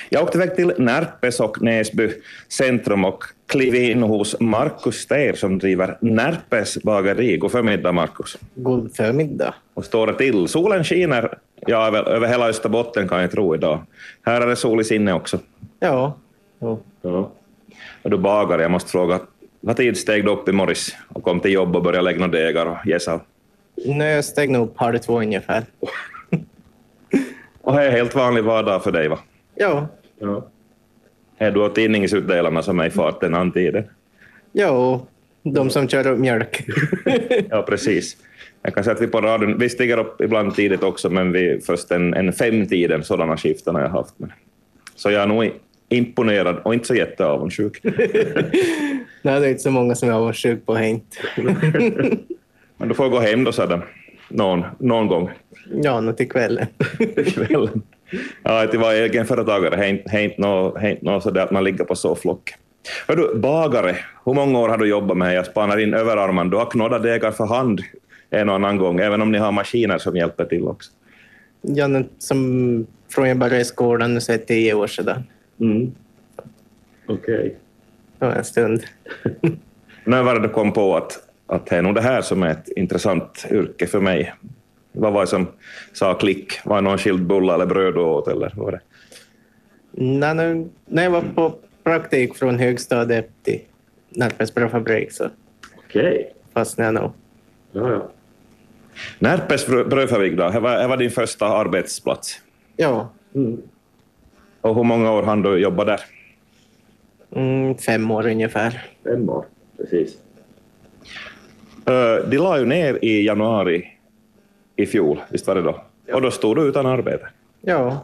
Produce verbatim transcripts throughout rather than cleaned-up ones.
Jag åkte väg till Närpes och Näsby centrum och klev in hos Markus Ster som driver Närpes bageri. God förmiddag, Markus. God förmiddag. Och står det till. Solen skiner ja, över, över hela Österbotten kan jag tro idag. Här är det sol i sinne också. Ja. ja. ja. Och du bagar, jag måste fråga. Vad tid steg du upp i morris och kom till jobb och började lägga några degar och gässa? Nu jag steg nog upp halv två ungefär. Och det är helt vanlig vardag för dig, va? Ja. ja. Är du och tidningsutdelarna som är i farten antiden? Ja, och de som kör upp mjölk. ja, precis. Jag kan säga att vi på radion, vi stiger upp ibland tidigt också, men vi först en, en femtiden sådana skiften har jag haft. Men. Så jag är nog imponerad och inte så jätteavundsjuk. Nej, det är inte så många som är avundsjuk på hänt. Men du får gå hem då sedan, någon, någon gång. Ja, nu till kvällen. till kvällen. Ja, att det var egen företagare, det är inte något nå sådär att man ligger på sovflock. Hör du, bagare, hur många år har du jobbat med? Jag spanar in överarmen. Du har knådat degar för hand en och annan gång, även om ni har maskiner som hjälper till också. Ja, nu, som från jag började i skolan, nu så är det tio år sedan. Mm. Okej. Okay. Det var en stund. När var det du kom på att, att det är nog det här som är ett intressant yrke för mig? Vad var det som sa klick? Var det någon skild bulla eller bröd du åt? Eller vad var det? Nej, nu, när jag var på praktik från högstadiet till Närpes brödfabrik så okay. fastnade jag nog. Ja, ja. Närpes brödfabrik då, det var, det var din första arbetsplats? Ja. Mm. Och hur många år hann du jobba där? Mm, fem år ungefär. Fem år, precis. Uh, de la ju ner i januari i fjol, visst var det då? Ja. Och då stod du utan arbete? Ja.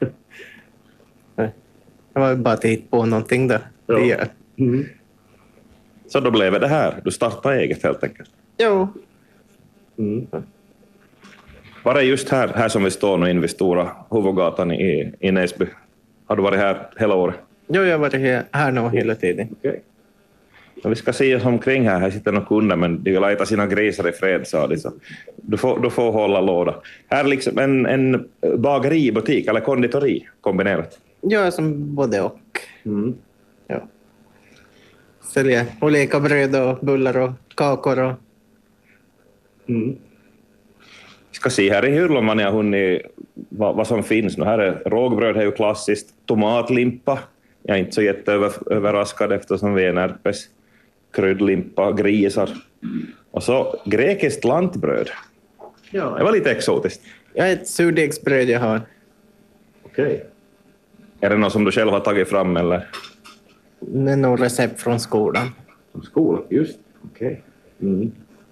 Jag var bara titt på någonting där. Ja. Det gör. Mm. Så då blev det här. Du startade eget helt enkelt? Ja. Mm. Var det just här, här som vi står nu in vid stora huvudgatan i, i Näsby? Har du varit här hela året? Jo, jag har varit här, här nu hela tiden. Okay. Vi ska se oss omkring här. Här sitter några kunder, men de vill äta sina grisar i fred, sa de. Så du, får, du får hålla låda. Här är liksom en, en bageributik eller konditori kombinerat. Ja, som både och. Mm. Ja. Säljer olika bröd och bullar och kakor. Och... Mm. Vi ska se här i hyllan vad ni har hunnit, vad, vad som finns nu. Här är rågbröd, är ju klassiskt. Tomatlimpa. Jag är inte så jätteöverraskad eftersom vi är Närpes. Kryddlimpa, grisar. Och så grekiskt lantbröd. Ja, det var lite exotiskt. Ja, ett surdegsbröd jag har. Okej. Okay. Är det något som du själv har tagit fram eller? Det är nog recept från skolan. Från skolan, just. Okej. Okay. Mm.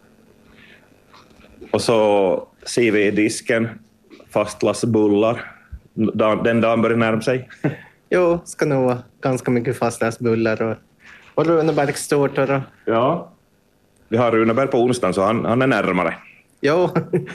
Och så ser vi i disken fastlagsbullar. Den dagen börjar närma sig. Jo, ska nog vara ganska mycket fastlagsbullar och, och Runebergstårtor. Och... Ja, vi har Runeberg på onsdagen så han, han är närmare. Jo.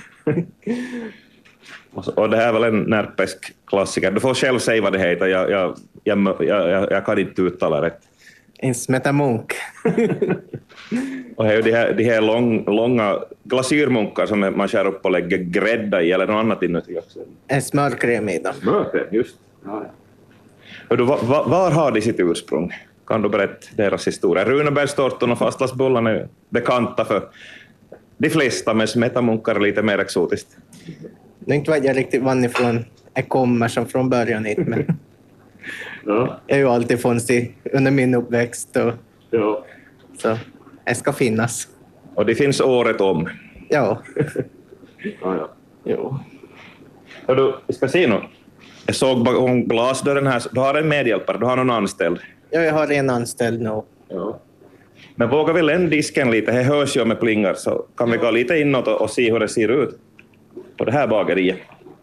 och, så, och det här är väl en närpesk klassiker. Du får själv säga vad det heter. Jag, jag, jag, jag, jag kan inte uttala rätt. En smetamunk. Och det är de här, de här lång, långa glasyrmunkar som man skär upp och lägger grädda i eller något annat inuti också. En smörkräm i dem. Smörkräm, just. Ja, ja. Du, var, var har de sitt ursprung? Kan du berätta deras historia? Runebergstårtorna och fastlagsbullarna är bekanta för de flesta, men smetamunkar är lite mer exotiskt. Nu inte vet jag riktigt varifrån jag kommer som från början hit, men ja. Jag har ju alltid funnits under min uppväxt. Och... Ja. Så det ska finnas. Och det finns året om? Ja. ja, ja. Jo. Och du, vi ska se nu. Jag såg bakom glasdörren här. Du har en medhjälpare, du har någon anställd? Ja, jag har en anställd nu. Ja. Men vågar vi lämna disken lite? Det hörs ju med plingar, så kan vi gå lite inåt och, och se hur det ser ut på det här bageriet.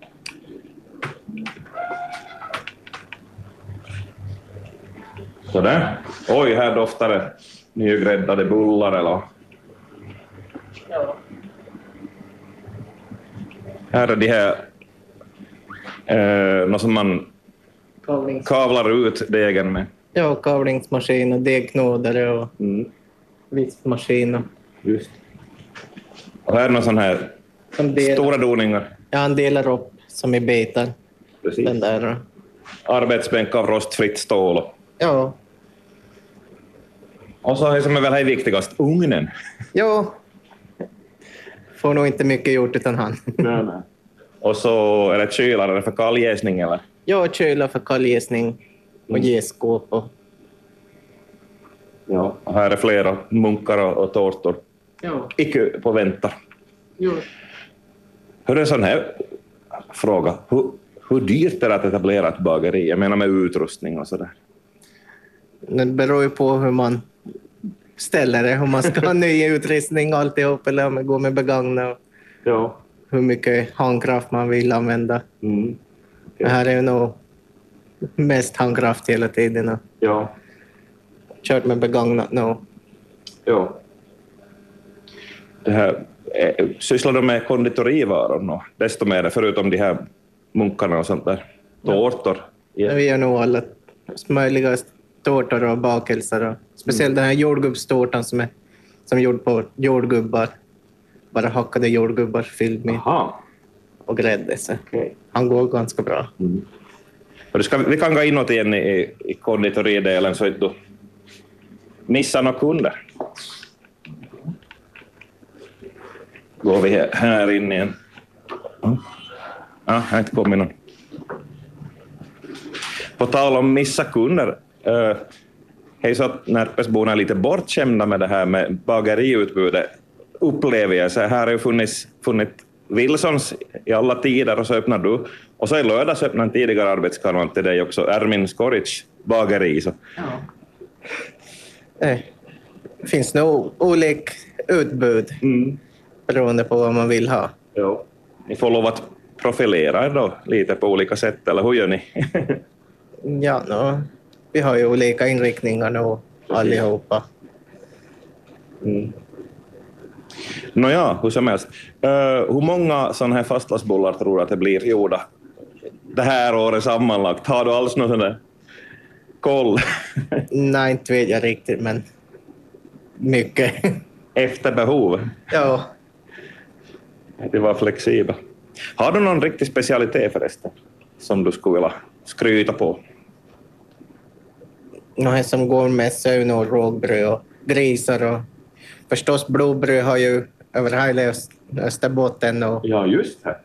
Sådär. Oj, här doftar det nygräddade bullar eller? Ja. Här är de här eh, något som man Kavlings. kavlar ut degen med. Ja, kavlingsmaskin och degknådare och mm. vispmaskin. Och... Just. Och här är någon sån här stora doningar. Ja, han delar upp som i betar. Precis. Den där. arbetsbänk av rostfritt stål. Ja. Och så är det som är väl här viktigast, ugnen. Ja. Får nog inte mycket gjort utan han. Nej, nej. Och så är det kylare för kalljäsning eller? Ja, kyla för kalljäsning och jäskåp. Och... Ja, och här är flera munkar och, och tårtor. Ja. Icke på vänta. Jo. Hur är en sån här fråga? Hur, hur dyrt är det att etablera ett bageri? Jag menar med utrustning och sådär. Det beror ju på hur man ställer det. Om man ska ha ny utrustning alltihop eller om man går med begagna. Ja. Hur mycket handkraft man vill använda. Mm. Okay. Det här är ju nog mest handkraft hela tiden. Ja. Kört med begagnat nu. Ja. Det här, eh, sysslar de med konditorivaror nu? Desto mer, förutom de här munkarna och sånt där. Tårtor. Ja. Vi gör nog alla möjliga tårtor och bakelser. Och speciellt mm. den här jordgubbstårtan som är som är gjord på jordgubbar. Bara hackade jordgubbar fylld med Aha. och grädde. Så okay. Han går ganska bra. Mm. Och ska, vi kan gå inåt igen i, i konditoridelen så att du missar några kunder. Går vi här, här in igen. Ja, jag har inte kommit någon. På tal om missa kunder. Uh, hej så att Närpesborna är lite bortskämda med det här med bageriutbudet. Upplever jag. Så här har ju funnits, funnits Wilsons i alla tider och så öppnar du. Och så i lördags öppnar en tidigare arbetskamrat till dig också, Ermin Skoric bageri. Så. Ja. Det finns nog olika utbud mm. beroende på vad man vill ha. Ja. Ni får lov att profilera er då lite på olika sätt, eller hur gör ni? Ja, no. Vi har ju olika inriktningar nu allihopa. Mm. Nåja, hur som helst. Uh, hur många sådana här fastlagsbullar tror du att det blir gjorda det här året sammanlagt? Har du alls någon sån där koll? Nej, inte vet jag riktigt, men mycket. Efter behov? Ja. Det var flexibel. Har du någon riktig specialitet förresten som du skulle vilja skryta på? Något som går mest är nog rågbröd och grisar och förstås blodbröd har ju över hela Österbotten. Och... Ja, just det.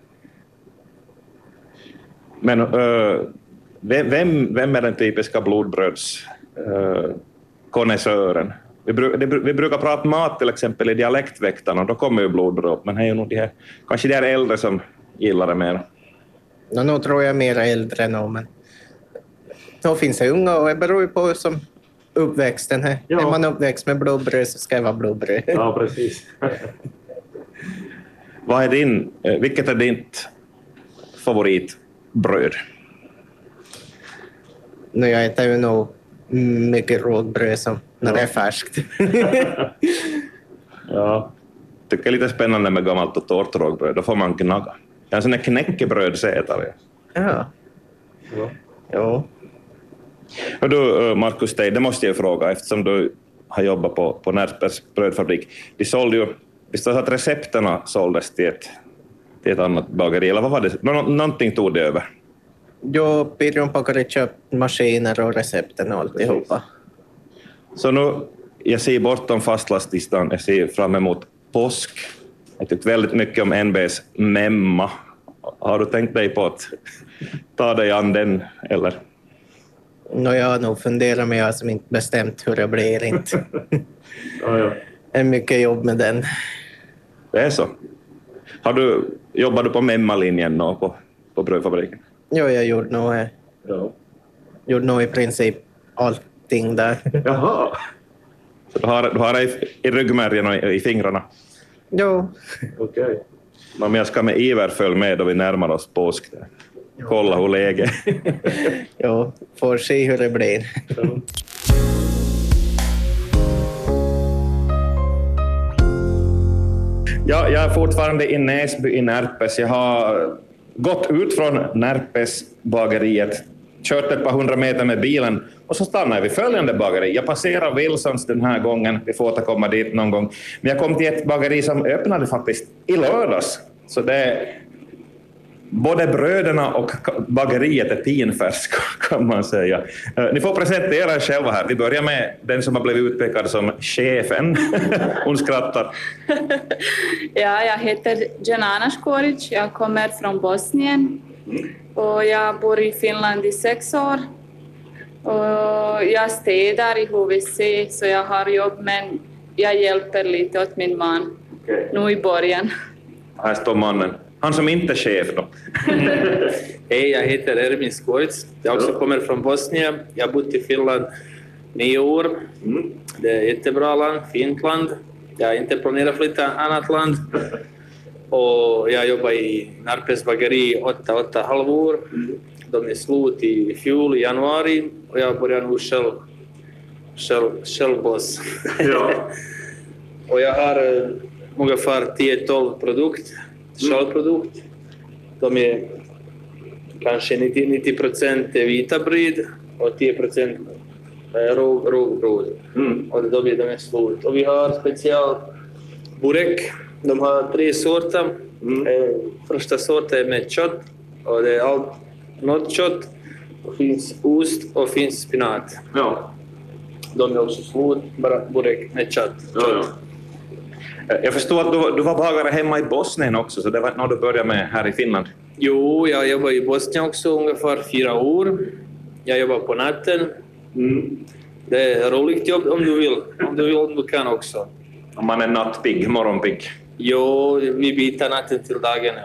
Men uh, vem, vem är den typiska blodbröds uh, konnässören? Vi, bru, det, vi brukar prata mat till exempel i dialektväktarna och då kommer ju blodbröd. Men det är ju nog de här, kanske de här äldre som gillar det mer. Ja, nu tror jag mer äldre nu, men då finns det unga och det beror ju på som uppväxten här. Ja. Är man uppväxt med blodbröd så ska det vara blodbröd. Ja, precis. Vad är din, vilket är ditt favoritbröd? Nu jag äter ju nog mycket rågbröd som när ja. det är färskt. Ja, tycker det är lite spännande med gammalt och torrt rågbröd. Då får man gnagga. Jag är en sån där knäckebrödsätare. Ja. Ja. Ja. Och du, Markus, det måste jag fråga eftersom du har jobbat på, på Närpes brödfabrik. De sålde ju, visst var det att recepterna såldes till ett, till ett annat bageri, eller vad var det? Nå, någonting tog det över? Jo, Pirjon Pakari köpt maskiner och recepten och alltihopa. Så nu, jag ser bortom fastlastistan, jag ser fram emot påsk. Jag tyckte väldigt mycket om N B:s memma. Har du tänkt dig på att ta dig an den, eller? Nå, jag har nog funderat, men jag har som inte bestämt hur det blir inte. Ja, ja. Det är mycket jobb med den. Det är så. Har du, jobbar du på memmalinjen nå på, på brödfabriken? Jo, jag gjorde nog, ja. gjorde nog i princip allting där. Jaha. Så du har, du har det i, i ryggmärgen och i, i fingrarna? Jo. Okej. Okay. Men jag ska med iver följa med då vi närmar oss påsk. Där. Kolla hur läget. Jo, får se hur det blir. Ja, jag är fortfarande i Näsby i Närpes. Jag har gått ut från Närpes bageriet, kört ett par hundra meter med bilen och så stannar jag vid följande bageri. Jag passerar Wilsons den här gången. Vi får återkomma dit någon gång. Men jag kom till ett bageri som öppnade faktiskt i lördags. Så det både bröderna och bageriet är pinfärsk, kan man säga. Ni får presentera er själva här. Vi börjar med den som har blivit utpekad som chefen. Hon skrattar. Ja, jag heter Dženana Škorić. Jag kommer från Bosnien. Och jag bor i Finland i sex år. Och jag städar i H V C, så jag har jobb, men jag hjälper lite åt min man. Okay. Nu i början. Här står mannen. Han som inte är chef då. Hej, jag heter Ermin Skoric. Jag också kommer från Bosnien. Jag har bott i Finland nio år. Mm. Det är ett jättebra land, fint land. Jag har inte planerat flytta annat land. Och jag jobbar i Närpes bageri åtta, åtta halvår. Mm. De är slut i fjol, i januari. Och jag börjar nu själv, själv, självboss. Ja. Och jag har uh, ungefär tio till tolv produkter. Självprodukt. De är kanske nittio procent vita bröd och tio procent rågbröd. Mm. Och de är, de är slut. Och vi har special burek. De har tre sorter. Mm. Eh, första sorten är med kött. Och det är allt nötkött. Och finns ost och finns spinat. Ja. De är också slut, bara burek med kött. Ja, ja. Jag förstår att du, du var bagare hemma i Bosnien också, så det var något du började med här i Finland. Jo, jag jobbar i Bosnien också ungefär fyra år. Jag jobbar på natten. Mm. Det är ett roligt jobb om du vill. Om du vill, om du kan också. Om man är nattpigg, morgonpigg. Jo, vi byter natten till dagen.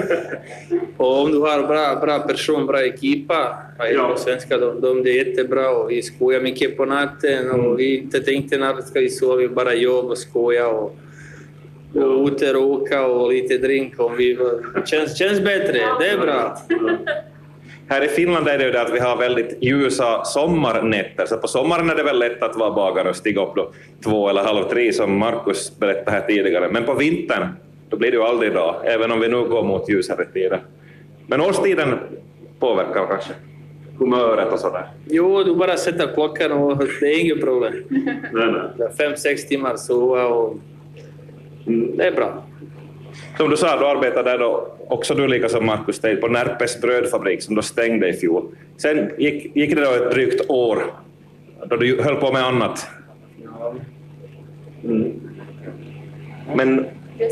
Och om du har bra, bra person, bra ekipa, ja. Svenska, de, de det är jättebra och vi skojar mycket på natten och mm. vi inte tänkte när ska vi sova, vi bara jobba och skoja och och ute och åka och lite drink och vi känns, känns bättre, det är bra. Här i Finland är det ju det att vi har väldigt ljusa sommarnätter, så på sommaren är det väl lätt att vara bagare och stiga upp då två eller halv tre som Markus berättade här tidigare. Men på vintern, då blir det ju aldrig dag, även om vi nu går mot ljusare tider. Men årstiden påverkar kanske humöret och sådär. Jo, du bara sätter klockan och det är inget problem. Nej, nej. Fem, sex timmar sova och mm. det är bra. Som du sa, du arbetade där då, också du lika som Markus, på Närpes brödfabrik som då stängde i fjol. Sen gick, gick det då ett drygt år då du höll på med annat. Ja. Mm. Men...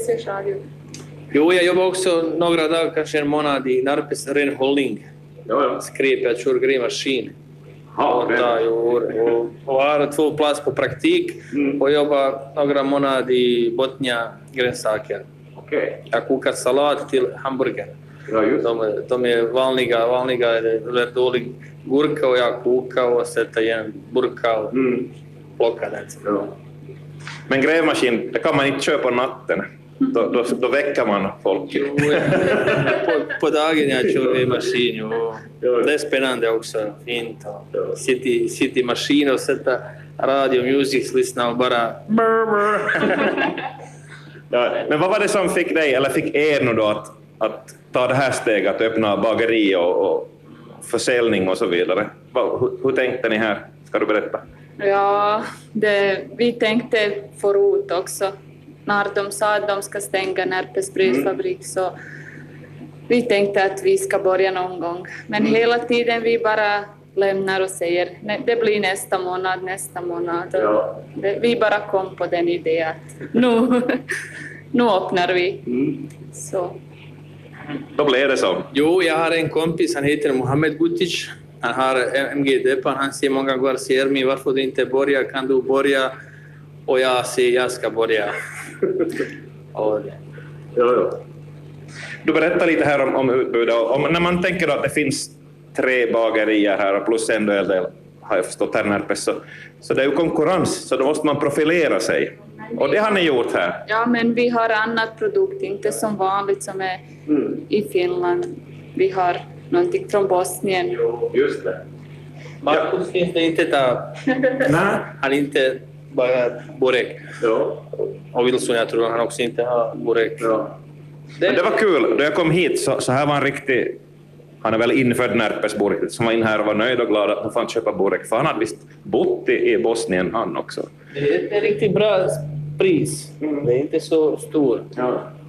Jo, jag jobbar också några dagar, kanske en månad i Närpes renhållning. Ja, ja. Skräp, jag kör grävmaskin. Ja, okay. och, och, och har två plats på praktik mm. och jobbar några månader i Botnia grönsaker. Okay. Jag kokar salat till hamburgare. Ja, just. De, de är vanliga, vanliga eller dålig gurka och jag kokar och sätter igen burkar och mm. plockar den. Ja. Men grävmaskin, det kan man inte köpa på natten. Då, då, då väcker man folk. Jo, på, på dagen jag kör grävmaskin. Jo. Det är spännande också, fint. Sitta i, sitta i maskin och sätta radio, musik, lyssna och bara... Ja, men vad var det som fick dig, eller fick er nu då att, att ta det här steget, att öppna bageri och, och försäljning och så vidare? Hur, hur tänkte ni här? Ska du berätta? Ja, det, vi tänkte förut också. När de sa att de ska stänga Närpes brödfabrik, så vi tänkte att vi ska börja någon gång. Men mm. hela tiden vi bara lämnar och säger det blir nästa månad, nästa månad. Ja. Det, vi bara kom på den idén att nu, nu öppnar vi. Mm. Så. Då blev det så. Jo, jag har en kompis, han heter Mohamed Gutic. Han har M G D-pan, han säger många gånger, säger mig varför du inte börjar, kan du börja? Och jag säger jag ska börja. Och det. Ja, ja. Du berättar lite här om, om utbudet. Om, när man tänker att det finns tre bagerier här och plus en del, del har jag förstått här Närpes, så, så det är ju konkurrens, så då måste man profilera sig. Och det har ni gjort här. Ja, men vi har annat produkt, inte som vanligt som är mm. i Finland. Vi har någonting från Bosnien. Jo, just det. Markus ja. Finns det inte där. Nej. Han inte bara burek. Ja. Och Wilson, jag tror han också inte har burek. Ja. Det... det var kul. Då jag kom hit så, så här var en riktig... Han är väl infödd Närpes burek som var in här och var nöjd och glad att han fann köpa burek. För han hade visst bott i, i Bosnien han också. Det är ett riktigt bra pris. Mm. Det är inte så stor. Ja.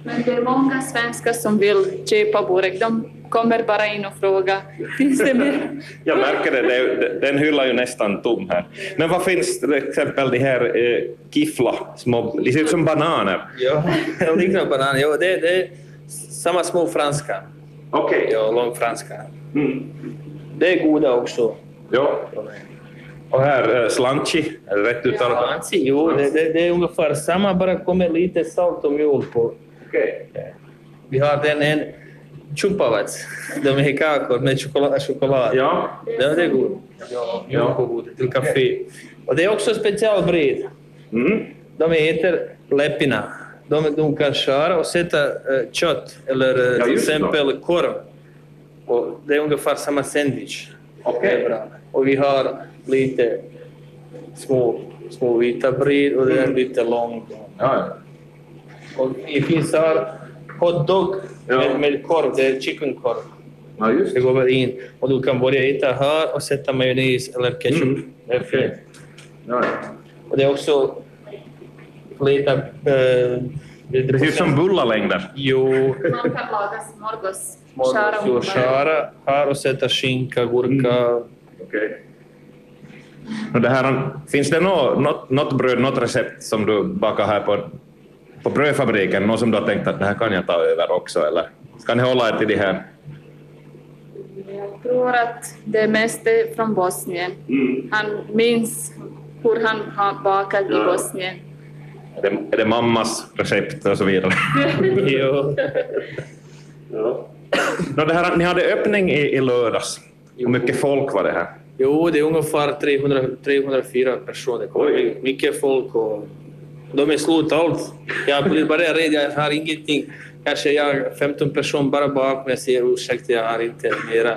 Men det är många svenskar som vill köpa burek. De kommer bara in och frågar, finns det mer? Jag märker det, det, den hyllar ju nästan tom här. Men vad finns till exempel de här eh, kifla, små, de ser ut som bananer. Ja, det liknar banan. Jo, det, det är samma små franska. Okej. Okay. Ja, lång franska. Mm. Det är goda också. Ja. Och här, eh, slanchi, är det rätt uttalat? Ja, jo, det, det, det är ungefär samma, bara kommer lite salt och mjöl på. Okej. Okay. Vi har den en chupavats, de är kakor med choklad. choklad. Ja. Det är god. Ja, ja. Till kaffe. Och det är också specialbred. Mm. De heter leppina. De, de kan köra och sätta uh, kött eller uh, ja, till exempel korv. Och det är ungefär samma sandwich. Okay. Och vi har lite små, små vita bred och det är lite långt. Ja. Och det finns här hotdog ja. med, med korv, det är chickenkorv. Ja, just. Det går väl in. Och du kan börja äta här och sätta majonnäs eller ketchup. Mm. Det är fint. Ja. Och det är också lite... Äh, det ser ut som bullalängder. Jo. Man kan laga smörgås. Smörgås, skära här och sätta skinka, gurka. Mm. Okej. Okay. Det här, finns det något, något, något bröd, något recept som du bakar här på, på brödfabriken? Något som du har tänkt att det här kan jag ta över också? Eller ska ni hålla er till det här? Jag tror att det mesta är från Bosnien. Mm. Han minns hur han har bakat ja. i Bosnien. Är det, är det mammas recept och så vidare? Jo. Ja. No, det här, ni hade öppning i, i lördags. Hur mycket folk var det här? Jo, det är ungefär trehundra, trehundrafyra personer. Oj. Mycket folk och de är slut allt. Jag blir bara rädd, jag har ingenting. Kanske jag femton personer bara bak, men jag säger ursäkta, jag har inte mera.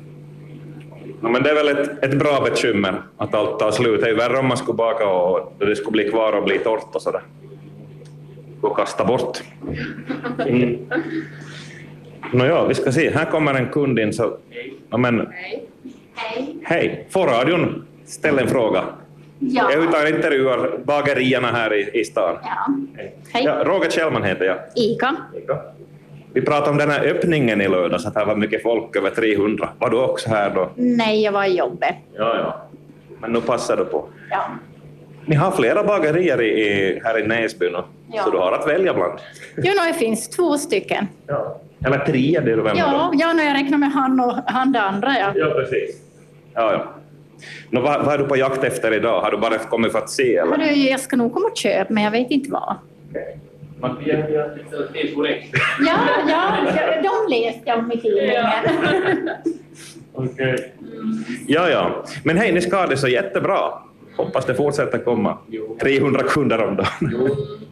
No, men det är väl ett, ett bra bekymmer att allt tar slut. Det är värre om man skulle baka och det skulle bli kvar och bli torrt och sådär. Och kasta bort. Mm. Nå ja, vi ska se. Här kommer en kund in så... Ja, men... Hej. Hej. Hej. Får radion ställa en fråga? Ja. Jag utan intervjuar bagerierna här i, i stan. Ja. Hej. Ja, Roger Kjellman heter jag. Ika. Ika. Vi pratade om den här öppningen i lördags, att här var mycket folk, över trehundra. Var du också här då? Nej, jag var i jobbet. Ja, ja. Men nu passar du på. Ja. Ni har flera bagerier i, här i Näsby nu, ja. så du har att välja bland. Jo, det finns två stycken. Ja. Eller tre, det är du vem ja, ja, när jag räknar med han och han det andra. Ja, ja precis. Ja, ja. Nå, vad, vad är du på jakt efter idag? Har du bara kommit för att se? Eller? Ja, jag ska nog komma och köpa, men jag vet inte vad. Okay. Man kan göra det korrekt. Ja, ja, de läste jag om i tidningen. Okej. Okay. Ja, ja. Men hej, ni ska ha det så jättebra. Hoppas det fortsätter komma. trehundra kunder om dagen.